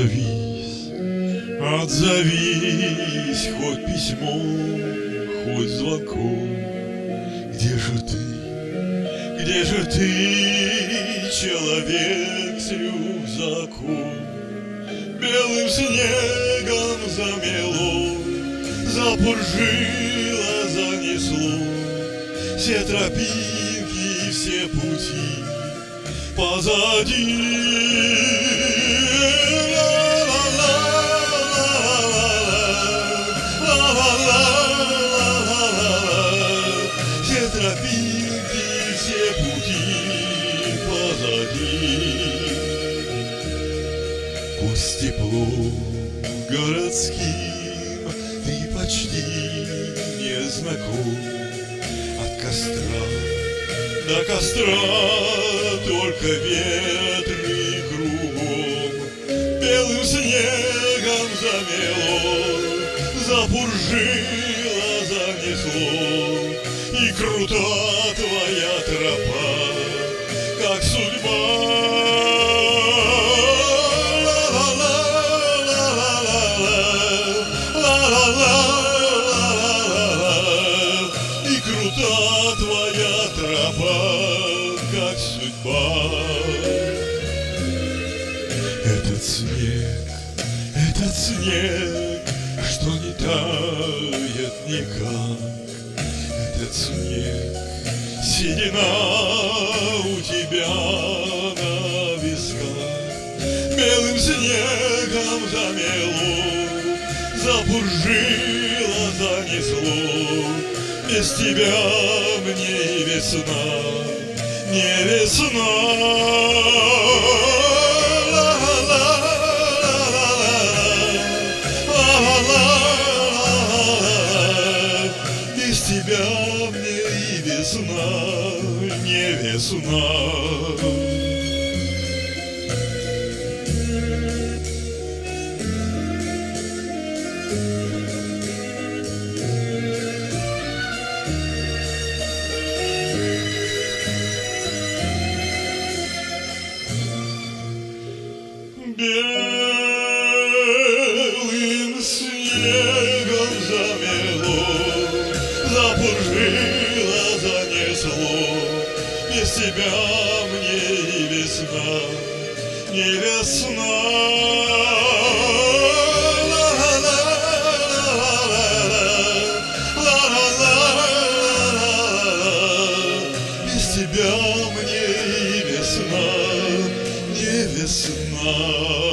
Отзовись, отзовись, хоть письмом, хоть звонком. Где же ты, человек с рюкзаком? Белым снегом замело, запуржило, занесло все тропинки, все пути позади. Все тропинки, все пути позади. Пусть теплом городским ты почти не знаком. От костра до костра только ветры кругом. Белым снегом замело, запуржило, занесло. И крута твоя тропа, как судьба. И крута твоя тропа, как судьба. Этот снег, что не тает никак. Этот снег, седина у тебя на висках. Белым снегом замело, запуржило, занесло. Без тебя мне и весна, не весна. Без тебя мне и весна, не весна. Белым снегом замело, запуржило, занесло. Без тебя мне и весна, не весна. Без тебя мне и весна, не весна.